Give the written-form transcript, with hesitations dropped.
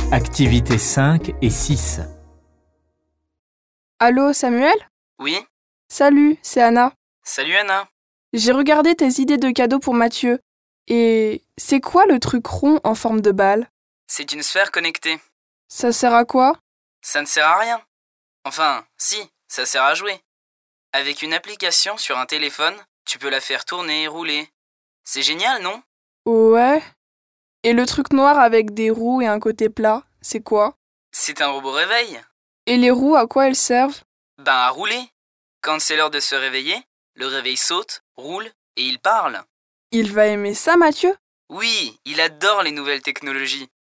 Activités 5 et 6. Allô, Samuel? Oui, Salut, c'est Anna. salut Anna. J'ai regardé tes idées de cadeaux pour Mathieu. Et c'est quoi le truc rond en forme de balle? C'est une sphère connectée. Ça sert à quoi? Ça ne sert à rien. Enfin, si, ça sert à jouer. Avec une application sur un téléphone, tu peux la faire tourner et rouler. C'est génial, non? Ouais. Et le truc noir avec des roues et un côté plat, c'est quoi? C'est un robot réveil. Et les roues, à quoi elles servent? Ben à rouler. Quand c'est l'heure de se réveiller, le réveil saute, roule et il parle. Il va aimer ça, Mathieu? Oui, il adore les nouvelles technologies.